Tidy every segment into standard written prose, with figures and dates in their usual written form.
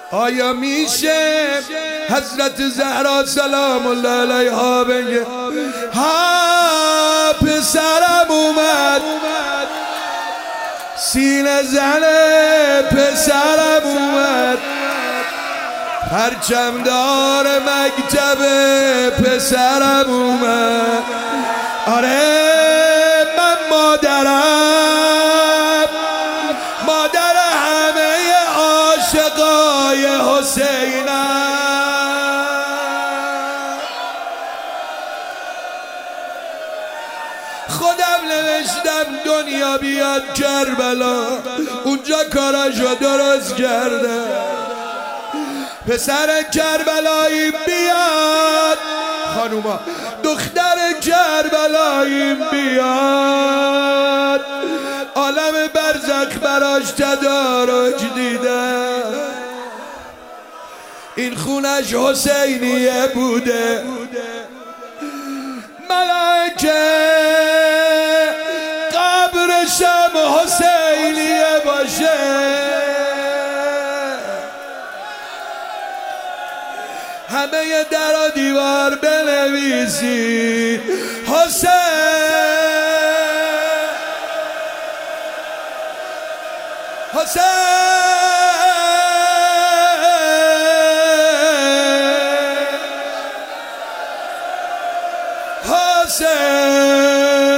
آیا میشه حضرت زهرا سلام الله علیها بگه ها پسرم اومد سینه زنه پسرم اومد پرچم دار مکتب پسرم اومد آره من مادر همه عاشقای حسینم خودم نوشتم دنیا بیاد کربلا اونجا کاراشو درست کرده پسر کربلایی بیاد خانوما دختر کربلایی بیاد عالم برزخ براش تدارک دیده این خونش حسینیه بوده ملکه قبرشم حسینیه باشه همه در و دیوار بنویسی حسین حسین حسین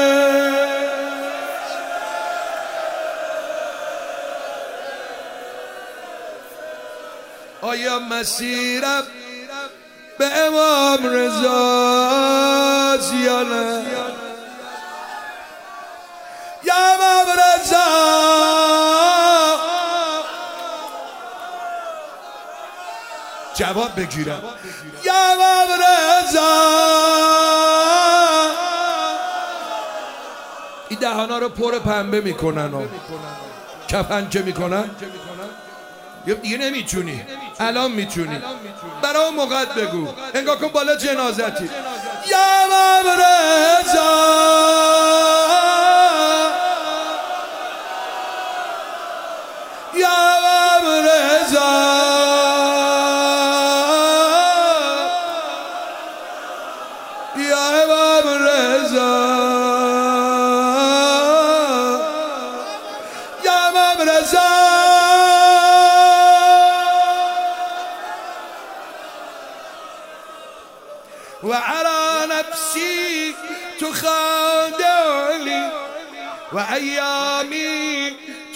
آیا مسیرم به امام رضا یا نه یا امام رضا جواب بگیرم یا امام رضا این دهانا رو پر پنبه میکنن و کفنچه میکنن دیگه نمیتونی الان میتونی برای اون موقع بگو انگار کن بالا جنازتی یا امام رضا یا امام رضا یا امام رضا یا امام رضا وعلى نفسي تخادعني وأيامي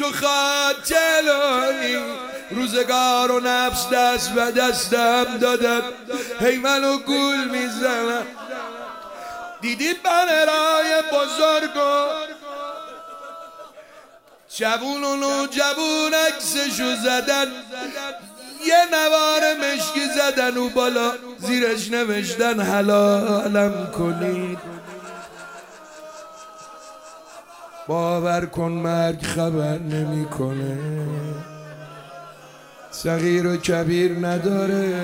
تخاجلني روزگار و نفس دست و دستم دادن هی منو گول میزنن دیدی بنرای بزرگو جوون و نوجوون عکسشو زدن یه نوار مشکی زدن و بالا زیرش نوشتن حلالم کنید باور کن مرگ خبر نمیکنه صغیر و کبیر نداره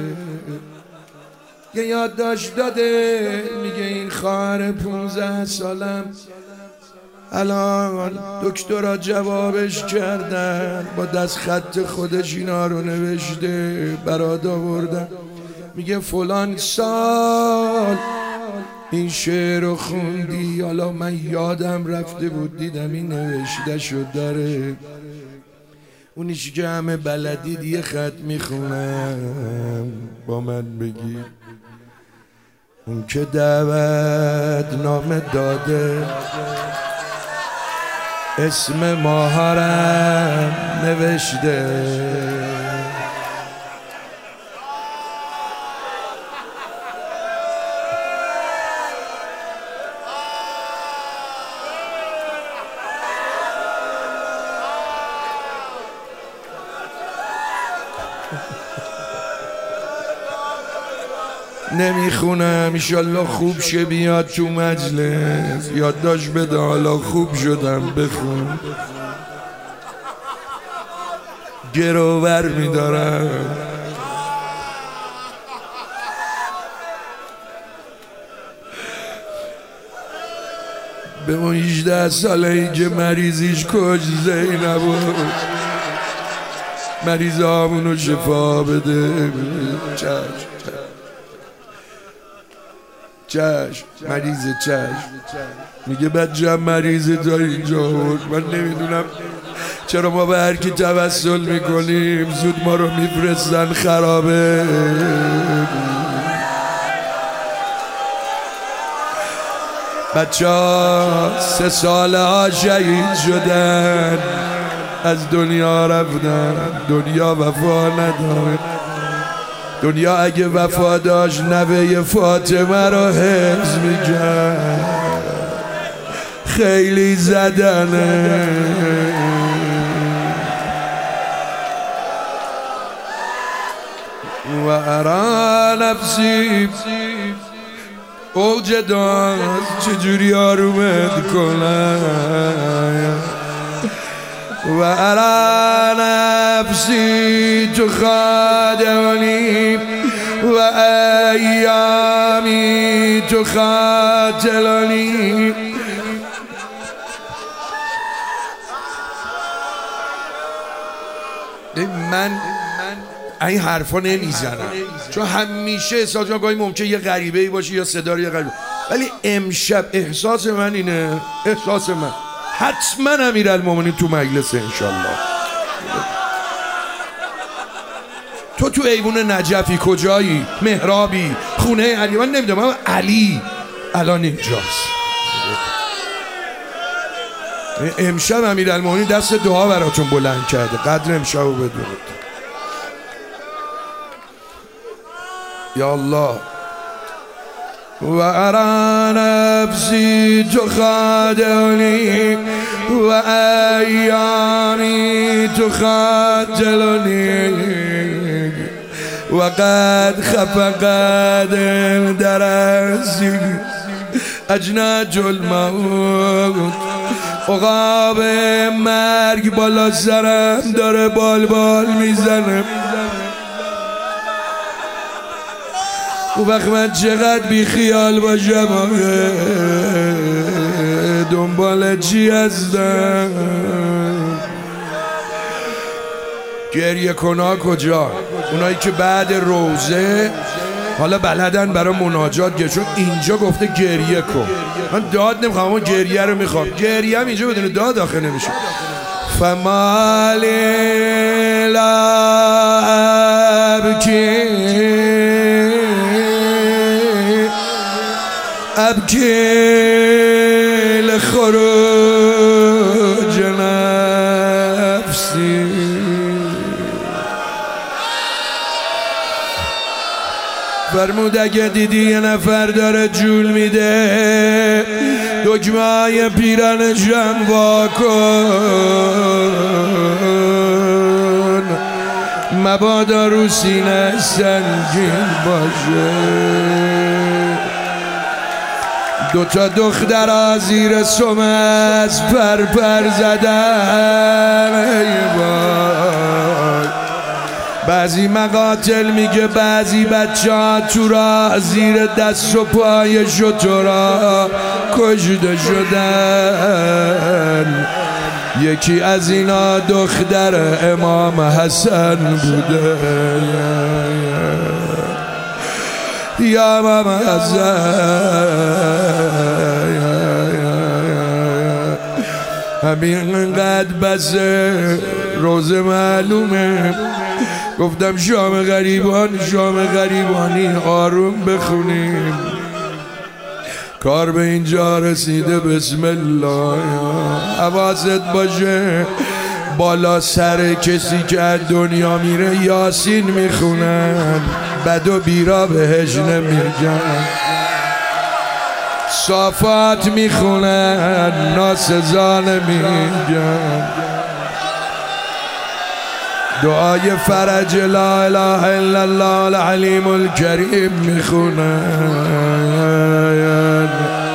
یه یادداشت داده میگه این خواهر 15 سالم الان دکترها جوابش کردن با دست خط خودش اینا رو نوشته برات آوردن میگه فلان سال این شعر رو خوندی حالا من یادم رفته بود دیدم این نوشته شد داره اونیش که همه بلدید یه خط میخونم با من بگی اون که دعوت نامه داده اسم ماهارم نوشته نمیخونم ایشالله خوب شه بیاد تو مجلس یادداشت بده حالا خوب شدم بخون گروور میدارم به اون 18 ساله‌ای که مریضیش کج زینب بود مریضامونو شفا بده. چشم مریض چشم میگه بچه‌م مریض تا اینجا بود. من نمیدونم چرا ما به هر کی توسل میکنیم زود ما رو میفرستن خرابه. بچه ها 3 ساله شهید شدن، از دنیا رفتن. دنیا وفا نداره. دنیا اگه وفا داشت نوه فاطمه رو حفظ میکرد. خیلی زدنه. و ارا نفسی اوج داست چجوری آرومت کنم. و ارا نفسی تخادعنی و ایامی تخاتلنی. من این حرفا نمیزنم چون همیشه احساس میکنم گاهی ممکنه یه غریبه‌ای باشه یا صدا رو یه غریبه، ولی امشب احساس من اینه، احساس من حتما امیرالمومنین تو مجلس انشالله. تو ایوون نجفی کجایی؟ محرابی؟ خونه علی؟ من نمیدونم، من علی الان اینجاست. امشب امیرالمومنین دست دعا براتون بلند کرده، قدر امشب رو بدونید. یا الله. و ارا نفسی تخادعنی و ایامی تخاتلنی و قد خفقت درسی اجناج الموت. عقاب مرگ بالا سرم داره بال میزنه. و وقت من چقدر بی خیال باشم دنبال چی هستم. گریه کنا کجا؟ اونایی که بعد روزه حالا بلدن برای مناجات گریه، چون اینجا گفته گریه کن. من داد نمیخوام، اما گریه رو میخوام. گریه هم اینجا بدون داد آخه نمیشه. فمالی لا ابکی ابکی لخروج نفسی. فرمود اگه دیدی یه نفر داره جول میده دکمه‌های پیرنشم وا کن، مبادا رو سینه سنگین باشه. 2 دختر زیر سم از پر زدن. ای وای. بعضی مقاتل میگه بعضی بچه ها تو را زیر دست و پای شترا کشته شدن. یکی از اینا دختر امام حسن بوده. یا امام حسن همینقدر بسه، روزه معلومه. گفتم شام غریبانی آروم بخونیم. کار به اینجا رسیده، بسم الله. حواست باشه بالا سر کسی که از دنیا میره یاسین میخونن، بد و بیرا بهش نمیگن. صافات میخونن، ناسزا نمیگن. دعای فرج لا اله الا الله العلیم الکریم میخونن.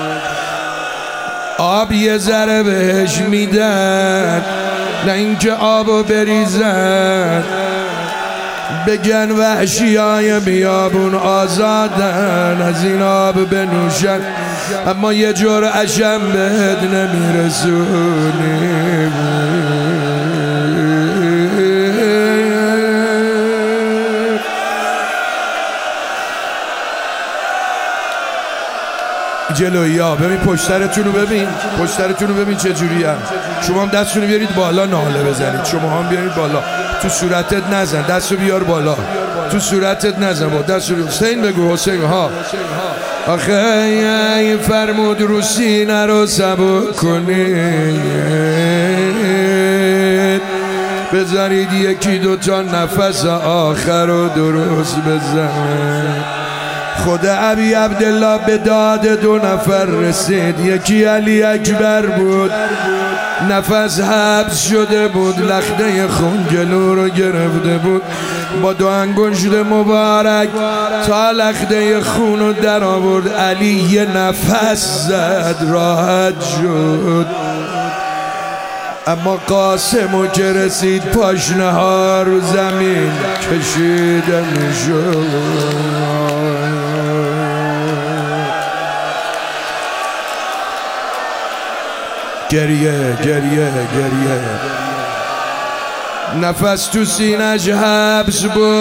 آب یه ذره بهش میدن، نه اینکه آبو بریزن. بگن وحشیای بیابون آزادن، از این آب بنوشن، اما یه جور عشم بهت نمیرسونیم. جلویی ها. ببین پشترتون رو ببین، پشترتون رو ببین چجوری هم. شما هم دستتون رو بیارید بالا ناله بزنید، شما هم بیارید بالا. تو صورتت نزن، دست رو بیار بالا. تو صورتت نزن، با دست رو. حسین بگو، حسین ها. آخه فرمود رو سینه رو سبک کنید، بذارید یکی دوتا نفس آخر رو درست بزنه. خود ابی عبدالله به داد 2 نفر رسید. یکی علی اکبر بود، نفس حبس شده بود، لخته خون جلو رو گرفته بود. با 2 انگشت مبارک تا لخته خون رو در آورد. علی یه نفس زد، راحت شد. اما قاسمو که رسید پاشنه ها رو زمین کشیده میشد. گریه گریه گریه. نفس تو سینش حبس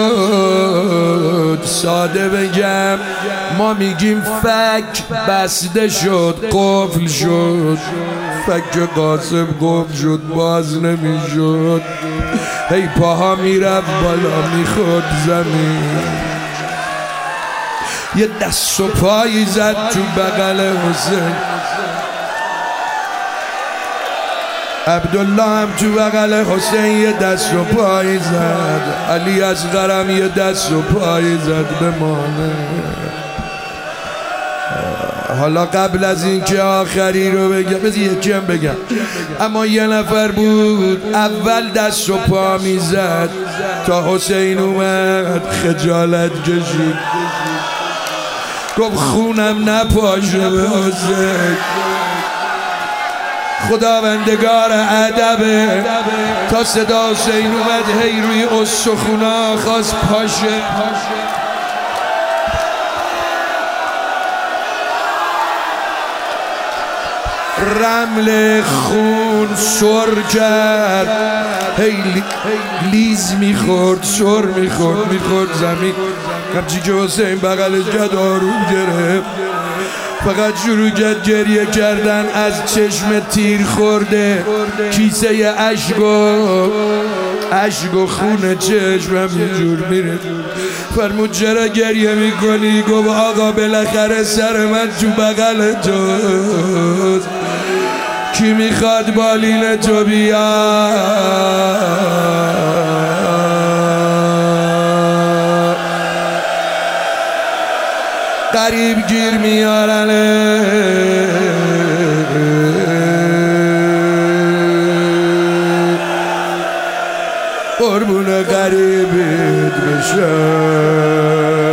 بود. ساده بگم ما میگیم فک بسته شد، قفل شد. فک قاسم قفل شد، باز نمیشد. هی پاها میرفت بالا، میخورد زمین. یه دست و پایی زد تو بغل حسین. عبدالله هم تو بغل حسین یه دست و پایی زد. علی اصغرم یه دست و پایی زد بمانه. حالا قبل از این که آخری رو بگم، بذار یکی هم بگم. اما یه نفر بود اول دست و پا میزد تا حسین اومد خجالت کشید، گفت خونم نپاشه به حسین. خداوندگار ادبه. تا صدا حسین اومد هی روی استخونا خواست پاشه. رمل خون سر کرد، هی لیز میخورد، سر میخورد زمین. همچی که حسین بغلش کرد آروم گرفت. فقط شروع کرد گریه کردن. از چشم تیر خورده، کیسه اشک و خون چشمم اینجور میره. فرمود چرا گریه میکنی؟ گفت آقا بالاخره سر من تو بغل توست، کی میخواد بالین تو بیا؟ قریب گیر میارنه. قربون قریبت بشه.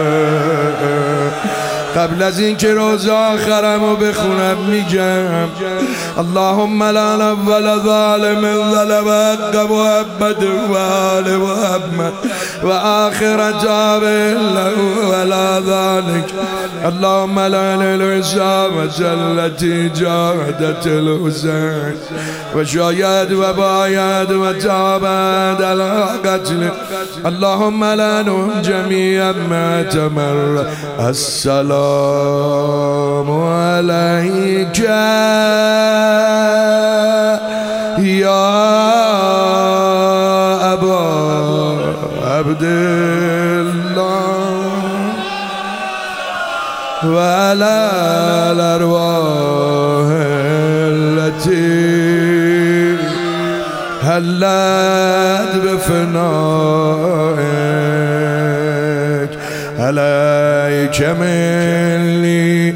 قبل از این که روز آخرمو بخونم میگم اللهم لا ولا ظالم ظلم حق محمد و آل محمد و آخر جاب ولا ذلك. اللهم لا للعصابة التي جاهدت الحسين وشايد وبايد وتابت على قتله. اللهم لعنهم جميعا ما تمر. السلام عليك يا أبا عبد الله وعلى الأرواح التي هلت بفنائك عليك مني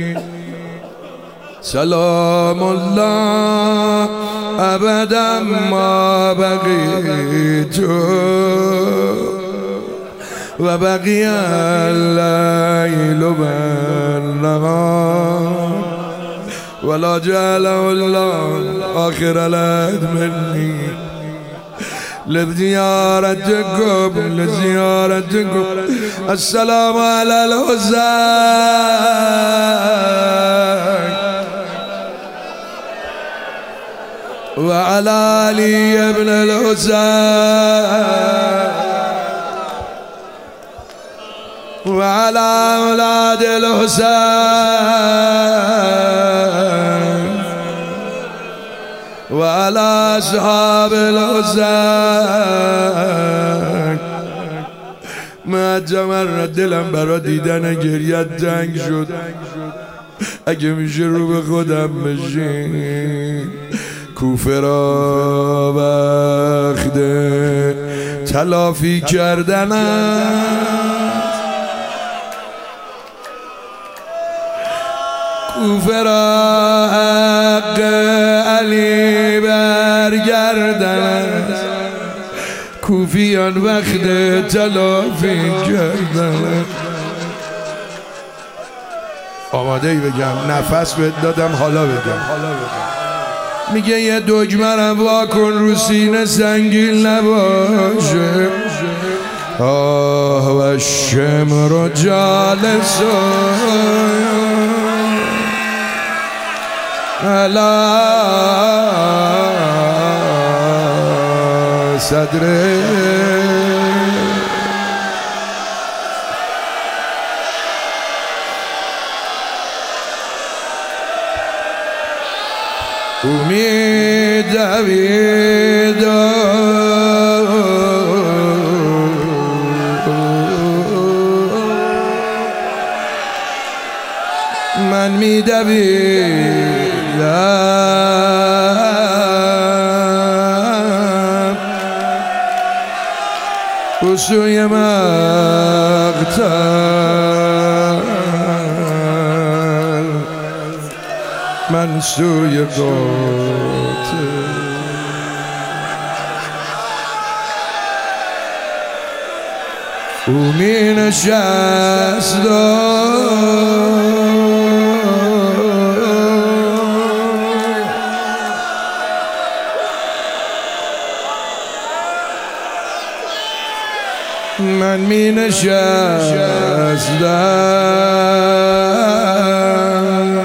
سلام الله أبدا ما بقيت وبقي الليل والنهار ولا جعله الله آخر العهد مني لزيارتكم السلام على الحسين وعلى علي بن الحسين وعلى أولاد الحسين وعلى أصحاب الحسين. من جمر دلم برا دیدن گریت تنگ شد. اگه میشه رو به خودم بشین. کوفه را وقت تلافی کردن کوفه را حق علی برگردن کوفیان وقت تلافی کردن. آماده ای بگم؟ نفس بهت دادم حالا بگم. میگه یه دگمه رو واکن رو سینه سنگین نباشه. آه و شمر جالس علا صدره امید دوید من می دویدم بسوی مقتل من سوی قاتل. او می نشست من می نشستم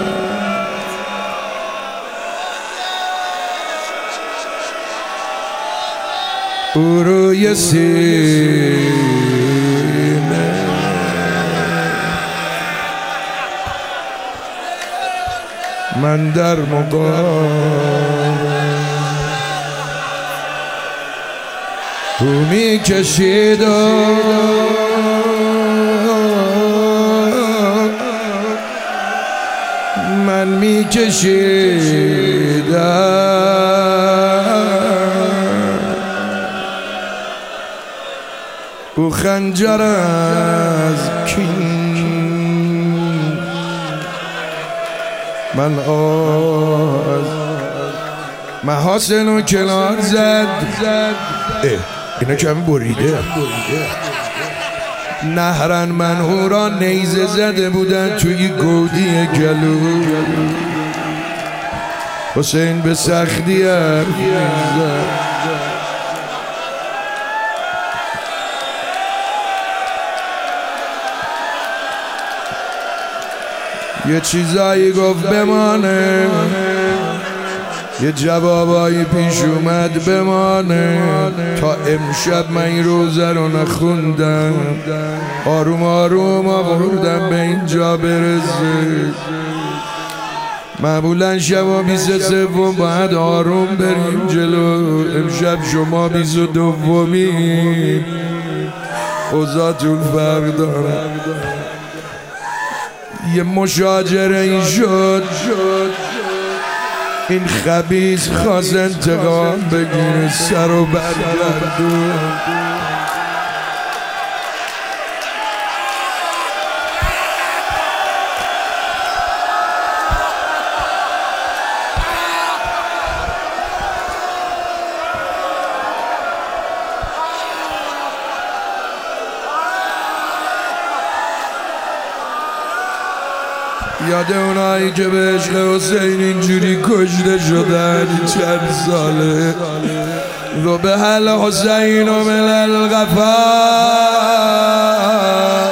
او روی سینه من در مقام او می کشید من می کشیدم او خنجر از کین من از محاسن و کنار زد. اینا کمی بریده. نهرن منهورا نیزه زده بودن توی گودی گلو. حسین به سختی حرف می‌زد. یه چیزایی گفت بمانه یه جوابایی پیش اومد بمانه. تا امشب من این روزه رو نخوندم آروم آروم آوردم به اینجا برسه. معمولا شبا 23 باید آروم بریم جلو. امشب شما 22 اوضاعتون فرق داره. یه مشاجره این شد این خبیث خواست انتقام بگیره سر و برگردون. یاد اونایی که به عشق حسین اینجوری کشته شدن چند ساله. رو به حل حسین و من الغفار